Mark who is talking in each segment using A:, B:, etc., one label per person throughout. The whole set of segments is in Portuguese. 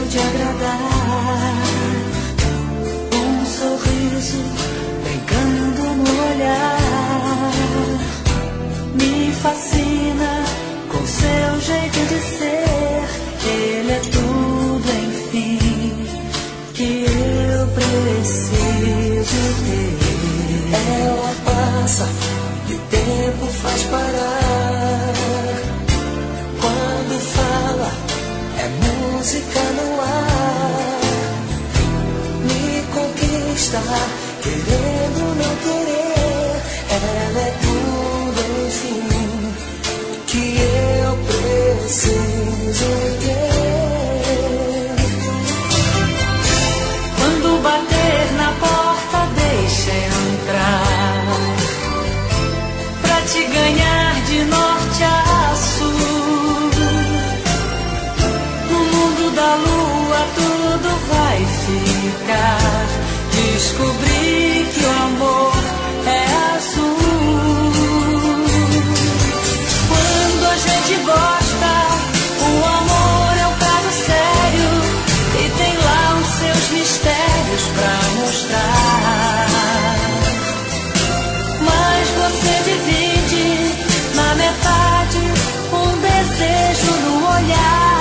A: de agradar. Um sorriso brincando no olhar. Me fascina com seu jeito de ser. Ele é tudo, enfim, que eu preciso ter. Ela passa e o tempo faz parar. Quando fala, é música no ar. Me conquista, querendo não querer. Ela é tudo, enfim, que eu preciso ter. Quando bater na porta, deixa entrar. Pra te ganhar de norte a sul. No mundo da lua tudo vai ficar. Descobri que o amor é azul. Quando a gente gosta, o amor é um caso sério. E tem lá os seus mistérios pra mostrar. Mas você divide na metade um desejo no olhar.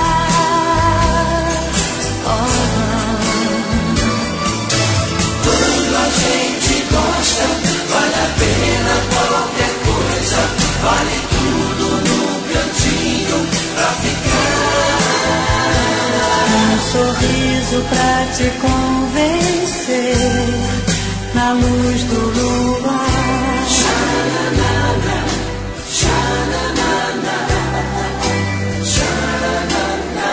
B: Quando a gente gosta, vale a pena qualquer coisa. Vale tudo no cantinho pra ficar.
A: Um sorriso pra te convencer. Na luz do luar.
B: Xananana, xananana, xananana,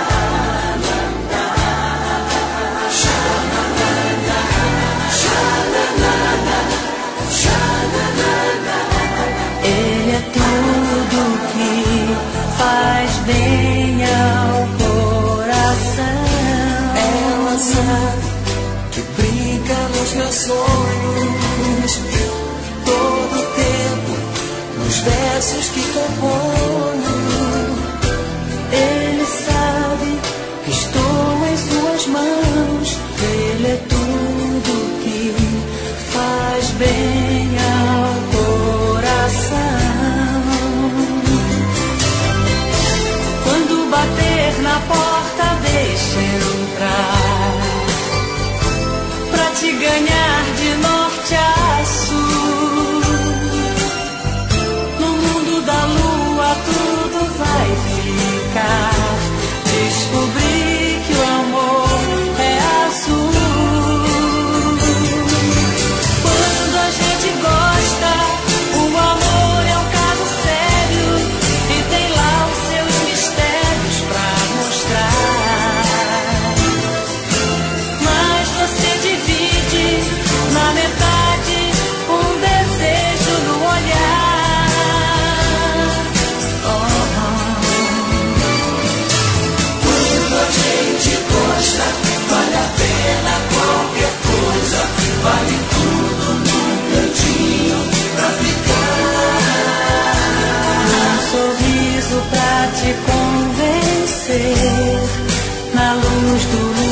B: xananana, xananana, xananana.
A: Ele é tudo que faz bem ao coração.
B: Ela sabe que brinca nos meus sonhos todo o tempo, nos versos que componho.
A: Ele sabe que estou em suas mãos. Ele é tudo que faz bem ao coração. Quando bater na porta, deixa entrar. Pra te ganhar de norte a sul. No mundo da lua tudo vai ficar. Descobri que o amor é azul. Quando a gente gosta, o amor é um caso sério. E tem lá os seus mistérios pra mostrar. Mas você divide na metade um desejo no olhar.
B: Quando a gente gosta, vale a pena qualquer coisa. Vale tudo num cantinho pra ficar.
A: Um sorriso pra te convencer. Na luz do